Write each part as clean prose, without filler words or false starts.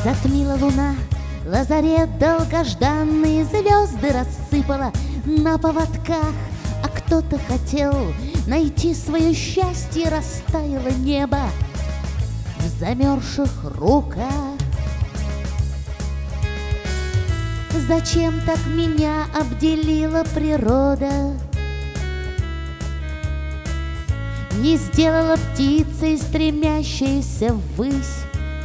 Затмила луна, лазарет долгожданные звезды рассыпала на поводках, а кто-то хотел найти свое счастье, растаяло небо в замерзших руках. Зачем так меня обделила природа? Не сделала птицей, стремящейся ввысь,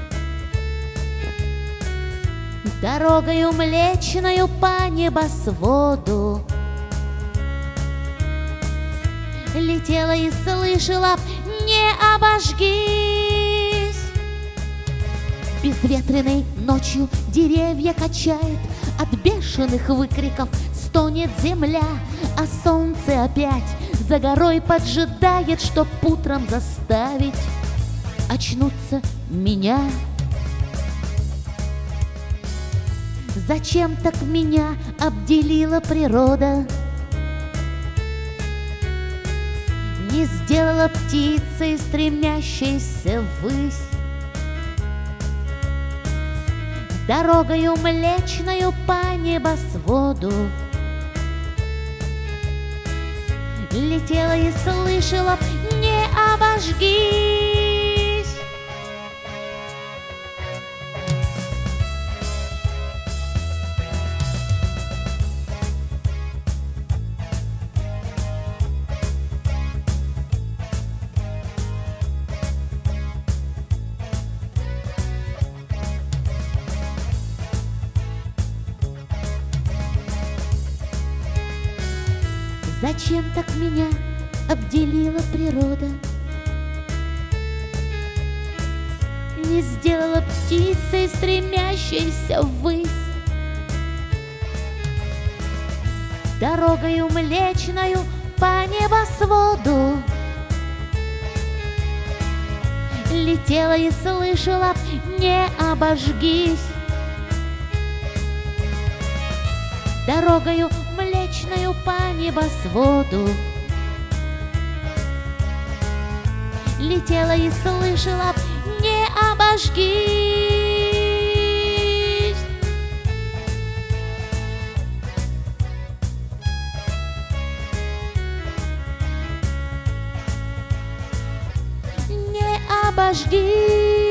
дорогою млечною по небосводу. Летела и слышала, не обожгись. Безветренной ночью деревья качает, от бешеных выкриков стонет земля, а солнце опять за горой поджидает, чтоб утром заставить очнуться меня. Зачем так меня обделила природа? Не сделала птицей, стремящейся ввысь, дорогою млечною по небосводу. Летела и слышала, не обожгись. Зачем так меня обделила природа? Не сделала птицей, стремящейся ввысь, дорогою млечною по небосводу. Летела и слышала, не обожгись, дорогою млечною по небосводу. Летела и слышала, не обожгись. Не обожгись.